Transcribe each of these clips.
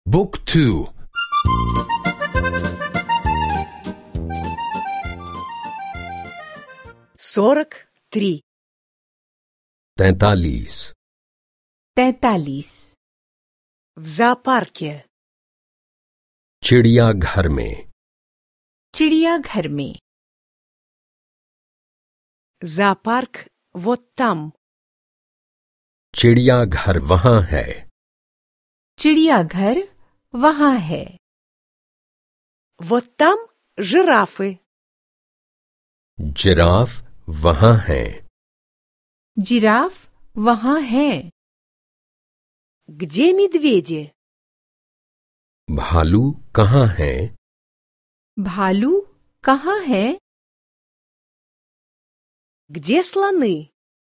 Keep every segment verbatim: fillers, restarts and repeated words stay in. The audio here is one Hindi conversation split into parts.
Book to сорок три. तैतालीस तैतालीस В зоопарке. चिड़ियाघर में चिड़ियाघर में Зоопарк вот там. चिड़ियाघर वहाँ है। चिड़ियाघर वहाँ है। Вот там жирафы. जिराफ वहाँ है। जिराफ वहाँ है। Где медведи? भालू कहाँ है? भालू कहाँ है? Где слоны?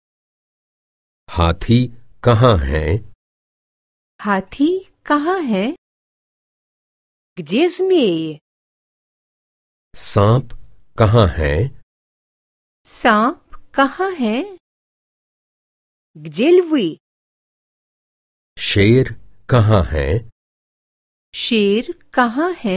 हाथी कहाँ है? हाथी कहाँ है? Где змеи? सांप कहाँ है? सांप कहाँ है? Где львы? शेर कहाँ है? शेर कहाँ है?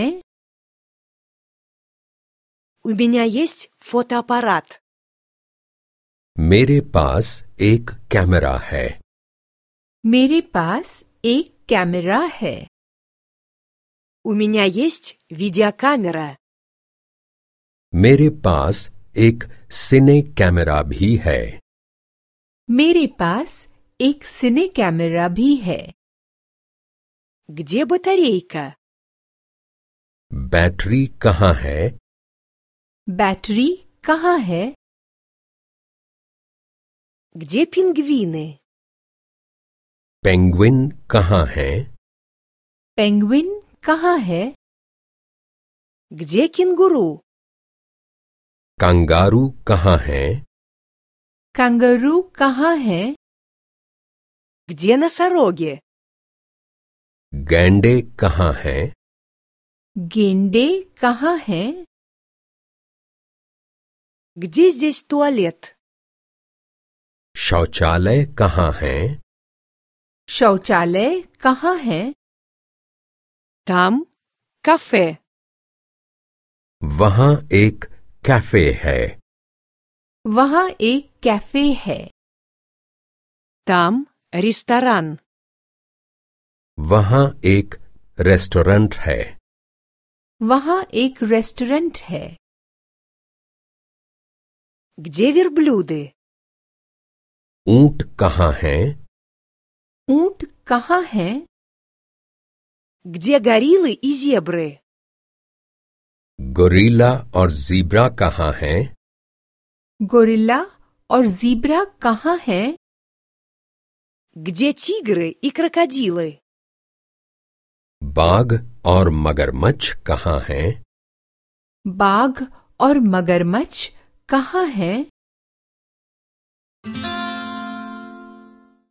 У меня есть фотоаппарат. मेरे पास एक कैमरा है। मेरे पास एक कैमरा है। У меня есть видеокамера. मेरे पास एक सिने कैमरा भी है। मेरे पास एक सिने कैमरा भी है। Где батарейка? बैटरी कहाँ है? बैटरी कहाँ है? Где пингвины? पेंगुइन कहाँ है? पेंगुइन कहाँ है? Где кенгуру? कंगारू कहाँ है? कंगारू कहाँ है? Где носороги? गैंडे कहाँ है? गेंडे कहाँ है? Где здесь туалет? शौचालय कहाँ है? शौचालय कहाँ है? Там кафе. वहाँ एक कैफे है। वहाँ एक कैफे है। Там ресторан. वहाँ एक रेस्टोरेंट है। वहाँ एक रेस्टोरेंट है। Где верблюды? ऊंट कहाँ है? ऊंट कहाँ है? Где гориллы и зебры? गोरिल्ला और जीब्रा कहाँ है? गोरिल्ला और ज़ीब्रा कहाँ है? Где тигры и крокодилы? बाघ और मगरमच्छ कहाँ हैं? बाघ और मगरमच्छ कहाँ है?